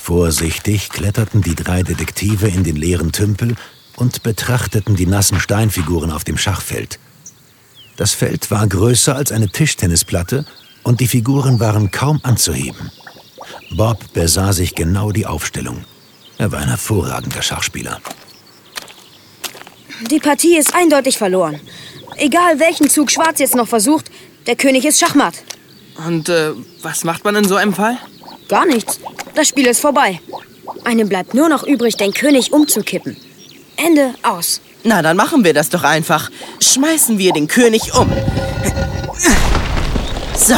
Vorsichtig kletterten die 3 Detektive in den leeren Tümpel und betrachteten die nassen Steinfiguren auf dem Schachfeld. Das Feld war größer als eine Tischtennisplatte und die Figuren waren kaum anzuheben. Bob besah sich genau die Aufstellung. Er war ein hervorragender Schachspieler. Die Partie ist eindeutig verloren. Egal welchen Zug Schwarz jetzt noch versucht, der König ist schachmatt. Und was macht man in so einem Fall? Gar nichts. Das Spiel ist vorbei. Einem bleibt nur noch übrig, den König umzukippen. Ende, aus. Na, dann machen wir das doch einfach. Schmeißen wir den König um. So.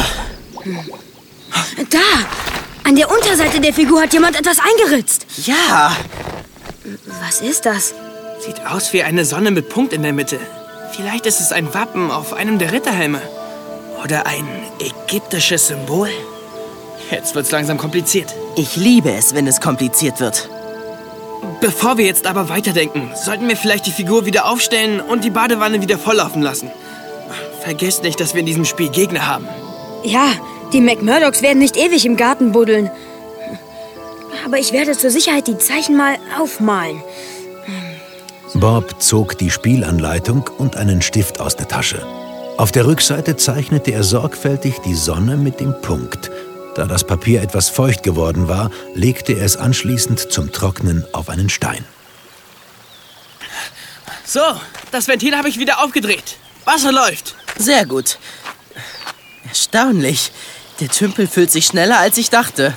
Da! An der Unterseite der Figur hat jemand etwas eingeritzt. Ja. Was ist das? Sieht aus wie eine Sonne mit Punkt in der Mitte. Vielleicht ist es ein Wappen auf einem der Ritterhelme. Oder ein ägyptisches Symbol. Jetzt wird's langsam kompliziert. Ich liebe es, wenn es kompliziert wird. Bevor wir jetzt aber weiterdenken, sollten wir vielleicht die Figur wieder aufstellen und die Badewanne wieder volllaufen lassen. Vergesst nicht, dass wir in diesem Spiel Gegner haben. Ja, die McMurdochs werden nicht ewig im Garten buddeln. Aber ich werde zur Sicherheit die Zeichen mal aufmalen. Bob zog die Spielanleitung und einen Stift aus der Tasche. Auf der Rückseite zeichnete er sorgfältig die Sonne mit dem Punkt. Da das Papier etwas feucht geworden war, legte er es anschließend zum Trocknen auf einen Stein. So, das Ventil habe ich wieder aufgedreht. Wasser läuft. Sehr gut. Erstaunlich. Der Tümpel füllt sich schneller, als ich dachte.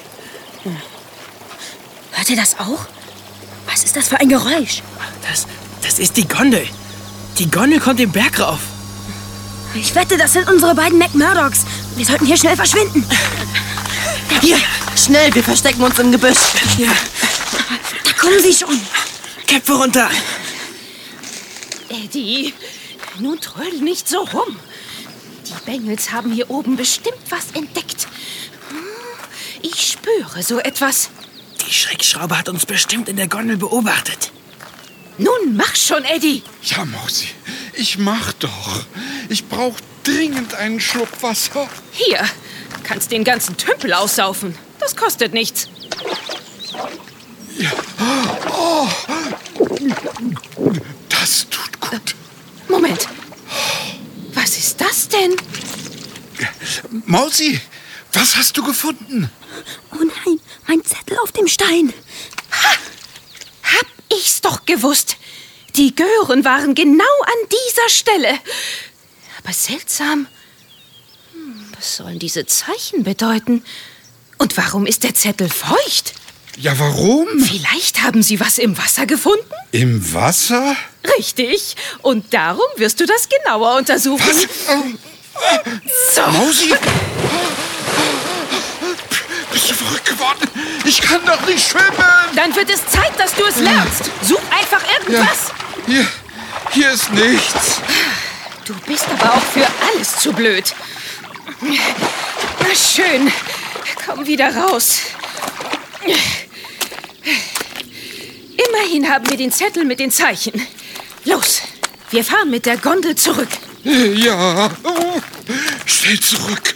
Hört ihr das auch? Was ist das für ein Geräusch? Das ist die Gondel. Die Gondel kommt den Berg rauf. Ich wette, das sind unsere beiden McMurdochs. Wir sollten hier schnell verschwinden. Hier, schnell, wir verstecken uns im Gebüsch. Ja. Da kommen sie schon. Köpfe runter. Eddie, nun trödel nicht so rum. Die Bengels haben hier oben bestimmt was entdeckt. Ich spüre so etwas. Die Schreckschraube hat uns bestimmt in der Gondel beobachtet. Nun mach schon, Eddie. Ja, Mausi, ich mach doch. Ich brauche dringend einen Schluck Wasser. Hier, kannst den ganzen Tümpel aussaufen. Das kostet nichts. Ja. Oh. Das tut gut. Moment. Was ist das denn? Mausi, was hast du gefunden? Oh nein, mein Zettel auf dem Stein. Ha! Hab ich's doch gewusst. Die Gören waren genau an dieser Stelle. Aber seltsam. Was sollen diese Zeichen bedeuten? Und warum ist der Zettel feucht? Ja, warum? Vielleicht haben sie was im Wasser gefunden? Im Wasser? Richtig. Und darum wirst du das genauer untersuchen. Was? So. Mausi? Bist du verrückt geworden? Ich kann doch nicht schwimmen! Dann wird es Zeit, dass du es lernst. Such einfach irgendwas. Ja, hier ist nichts. Du bist aber auch für alles zu blöd. Na schön. Komm wieder raus. Immerhin haben wir den Zettel mit den Zeichen. Los, wir fahren mit der Gondel zurück. Ja, schnell zurück.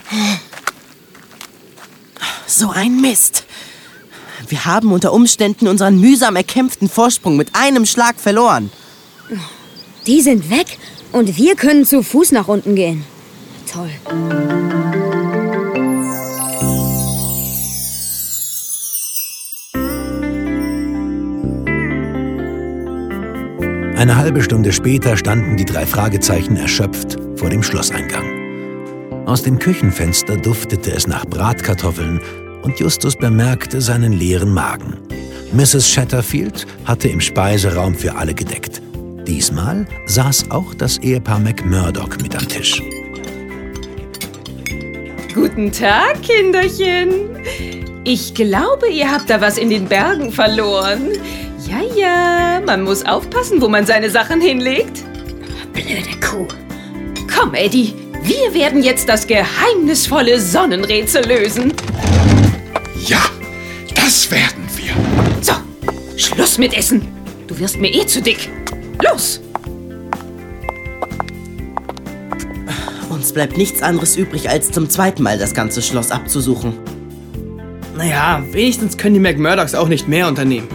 So ein Mist. Wir haben unter Umständen unseren mühsam erkämpften Vorsprung mit einem Schlag verloren. Die sind weg und wir können zu Fuß nach unten gehen. Toll. Eine halbe Stunde später standen die 3 Fragezeichen erschöpft vor dem Schlosseingang. Aus dem Küchenfenster duftete es nach Bratkartoffeln und Justus bemerkte seinen leeren Magen. Mrs. Chatterfield hatte im Speiseraum für alle gedeckt. Diesmal saß auch das Ehepaar McMurdoch mit am Tisch. Guten Tag, Kinderchen. Ich glaube, ihr habt da was in den Bergen verloren. Ja, man muss aufpassen, wo man seine Sachen hinlegt. Blöde Kuh. Komm, Eddie, wir werden jetzt das geheimnisvolle Sonnenrätsel lösen. Ja, das werden wir. So, Schluss mit Essen. Du wirst mir zu dick. Los! Uns bleibt nichts anderes übrig, als zum zweiten Mal das ganze Schloss abzusuchen. Naja, wenigstens können die McMurdochs auch nicht mehr unternehmen.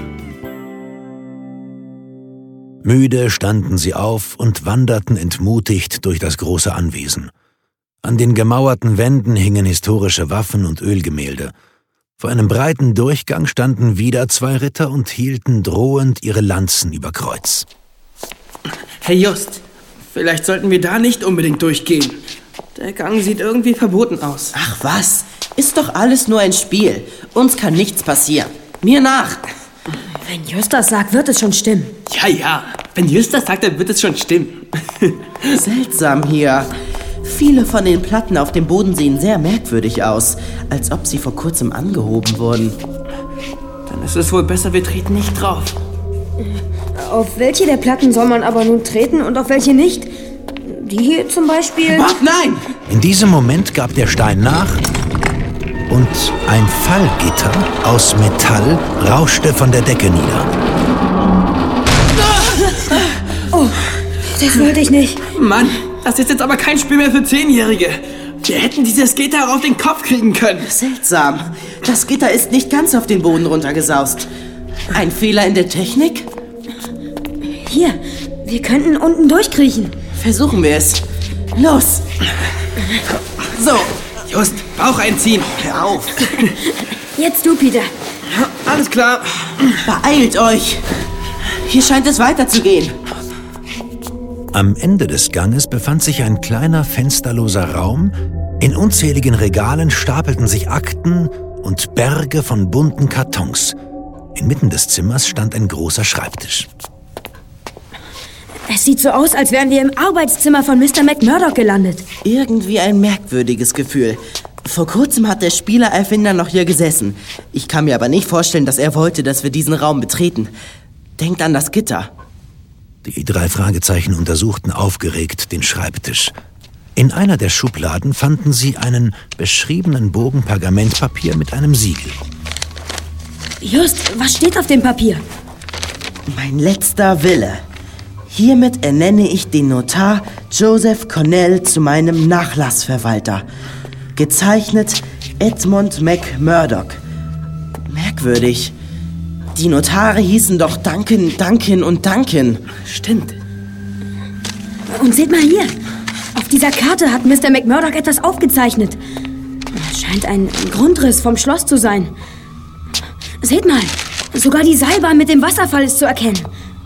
Müde standen sie auf und wanderten entmutigt durch das große Anwesen. An den gemauerten Wänden hingen historische Waffen und Ölgemälde. Vor einem breiten Durchgang standen wieder 2 Ritter und hielten drohend ihre Lanzen über Kreuz. Hey Just, vielleicht sollten wir da nicht unbedingt durchgehen. Der Gang sieht irgendwie verboten aus. Ach was, ist doch alles nur ein Spiel. Uns kann nichts passieren. Mir nach. Wenn Just das sagt, wird es schon stimmen. Ja, wenn Just das sagt, dann wird es schon stimmen. Seltsam hier. Viele von den Platten auf dem Boden sehen sehr merkwürdig aus, als ob sie vor kurzem angehoben wurden. Dann ist es wohl besser, wir treten nicht drauf. Auf welche der Platten soll man aber nun treten und auf welche nicht? Die hier zum Beispiel... Was? Nein! In diesem Moment gab der Stein nach und ein Fallgitter aus Metall rauschte von der Decke nieder. Oh, das wollte ich nicht. Mann, das ist jetzt aber kein Spiel mehr für 10-Jährige. Wir hätten dieses Gitter auch auf den Kopf kriegen können. Seltsam. Das Gitter ist nicht ganz auf den Boden runtergesaust. Ein Fehler in der Technik? Hier, wir könnten unten durchkriechen. Versuchen wir es. Los! So. Just, Bauch einziehen. Hör auf. Jetzt du, Peter. Alles klar. Beeilt euch. Hier scheint es weiterzugehen. Am Ende des Ganges befand sich ein kleiner fensterloser Raum. In unzähligen Regalen stapelten sich Akten und Berge von bunten Kartons. Inmitten des Zimmers stand ein großer Schreibtisch. Es sieht so aus, als wären wir im Arbeitszimmer von Mr. McMurdoch gelandet. Irgendwie ein merkwürdiges Gefühl. Vor kurzem hat der Spielererfinder noch hier gesessen. Ich kann mir aber nicht vorstellen, dass er wollte, dass wir diesen Raum betreten. Denkt an das Gitter. Die 3 Fragezeichen untersuchten aufgeregt den Schreibtisch. In einer der Schubladen fanden sie einen beschriebenen Bogen Pergamentpapier mit einem Siegel. Just, was steht auf dem Papier? Mein letzter Wille. Hiermit ernenne ich den Notar Joseph Cornell zu meinem Nachlassverwalter. Gezeichnet Edmund McMurdoch. Merkwürdig. Die Notare hießen doch Duncan und Duncan. Stimmt. Und seht mal hier. Auf dieser Karte hat Mr. McMurdoch etwas aufgezeichnet. Es scheint ein Grundriss vom Schloss zu sein. Seht mal, sogar die Seilbahn mit dem Wasserfall ist zu erkennen.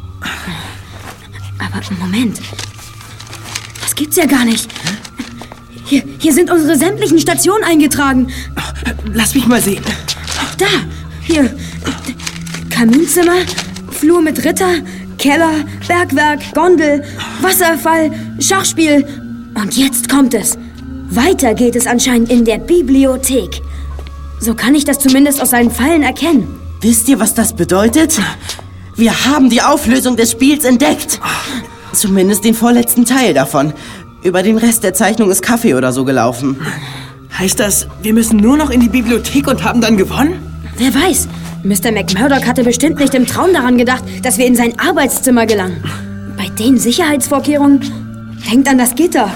Aber Moment, das gibt's ja gar nicht. Hier sind unsere sämtlichen Stationen eingetragen. Lass mich mal sehen. Da, hier. Kaminzimmer, Flur mit Ritter, Keller, Bergwerk, Gondel, Wasserfall, Schachspiel. Und jetzt kommt es. Weiter geht es anscheinend in der Bibliothek. So kann ich das zumindest aus seinen Fallen erkennen. Wisst ihr, was das bedeutet? Wir haben die Auflösung des Spiels entdeckt. Zumindest den vorletzten Teil davon. Über den Rest der Zeichnung ist Kaffee oder so gelaufen. Heißt das, wir müssen nur noch in die Bibliothek und haben dann gewonnen? Wer weiß, Mr. McMurdoch hatte bestimmt nicht im Traum daran gedacht, dass wir in sein Arbeitszimmer gelangen. Bei den Sicherheitsvorkehrungen, denkt an das Gitter.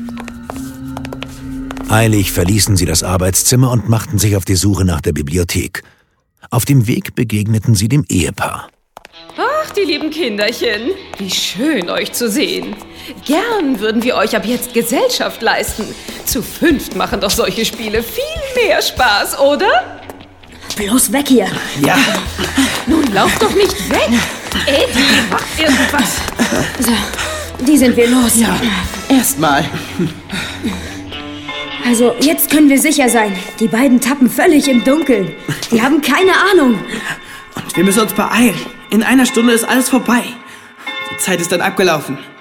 Eilig verließen sie das Arbeitszimmer und machten sich auf die Suche nach der Bibliothek. Auf dem Weg begegneten sie dem Ehepaar. Ach, die lieben Kinderchen. Wie schön, euch zu sehen. Gern würden wir euch ab jetzt Gesellschaft leisten. Zu 5 machen doch solche Spiele viel mehr Spaß, oder? Bloß weg hier. Ja. Nun lauft doch nicht weg. Eddie, mach irgendwas. So, die sind wir los. Ja, erstmal. Also, jetzt können wir sicher sein. Die beiden tappen völlig im Dunkeln. Die haben keine Ahnung. Und wir müssen uns beeilen. In einer Stunde ist alles vorbei. Die Zeit ist dann abgelaufen.